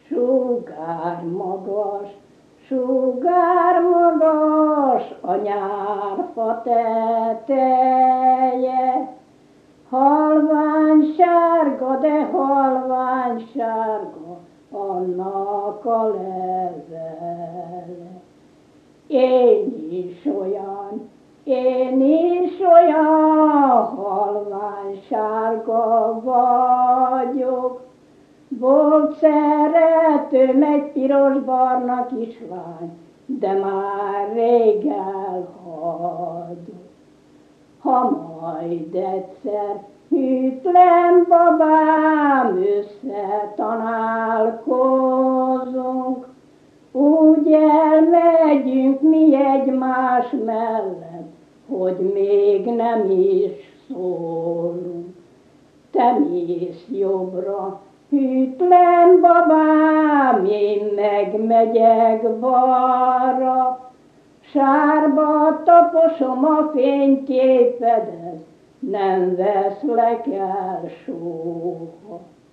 sugár magas a nyárfa teteje, halvány sárga, de halvány sárga annak a levele. Én is olyan halvány sárga vagyok. Volt szeretőm egy piros-barna kislány, de már rég elhagyott. Ha majd egyszer hűtlen babám összetanálkozunk, úgy elmegyünk mi egymás mellett, hogy még nem is szólunk. Te mész jobbra, hűtlen babám, én megmegyek balra, sárba taposom a fényképedet, nem veszlek el soha.